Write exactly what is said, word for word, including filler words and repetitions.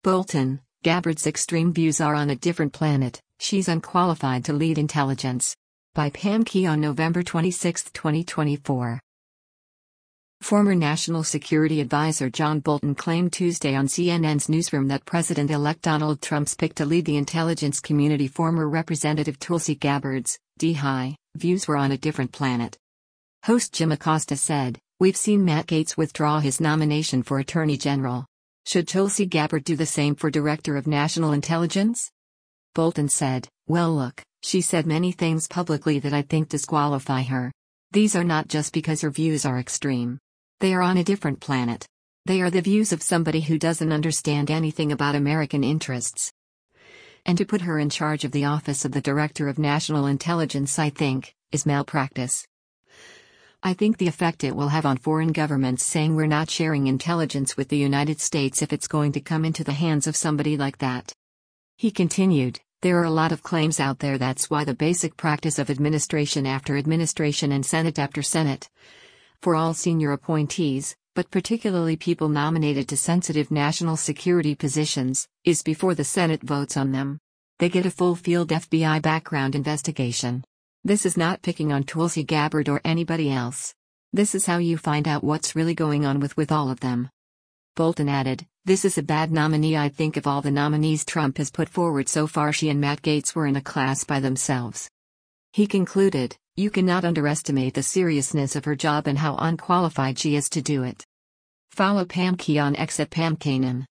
Bolton, Gabbard's extreme views are on a different planet, she's unqualified to lead intelligence. By Pam Key on November twenty-sixth, twenty twenty-four. Former National Security Advisor John Bolton claimed Tuesday on C N N's newsroom that President-elect Donald Trump's pick to lead the intelligence community, former Representative Tulsi Gabbard's, D H I, views were on a different planet. Host Jim Acosta said, "We've seen Matt Gaetz withdraw his nomination for Attorney General. Should Tulsi Gabbard do the same for Director of National Intelligence?" Bolton said, "Well look, she said many things publicly that I think disqualify her. These are not just because her views are extreme. They are on a different planet. They are the views of somebody who doesn't understand anything about American interests. And to put her in charge of the office of the Director of National Intelligence, I think, is malpractice. I think the effect it will have on foreign governments saying we're not sharing intelligence with the United States if it's going to come into the hands of somebody like that." He continued, "There are a lot of claims out there. That's why the basic practice of administration after administration and Senate after Senate, for all senior appointees, but particularly people nominated to sensitive national security positions, is before the Senate votes on them, they get a full-field F B I background investigation. This is not picking on Tulsi Gabbard or anybody else. This is how you find out what's really going on with, with all of them." Bolton added, "This is a bad nominee. I think of all the nominees Trump has put forward so far, she and Matt Gaetz were in a class by themselves." He concluded, "You cannot underestimate the seriousness of her job and how unqualified she is to do it." Follow Pam Key on X at Pam Kanan.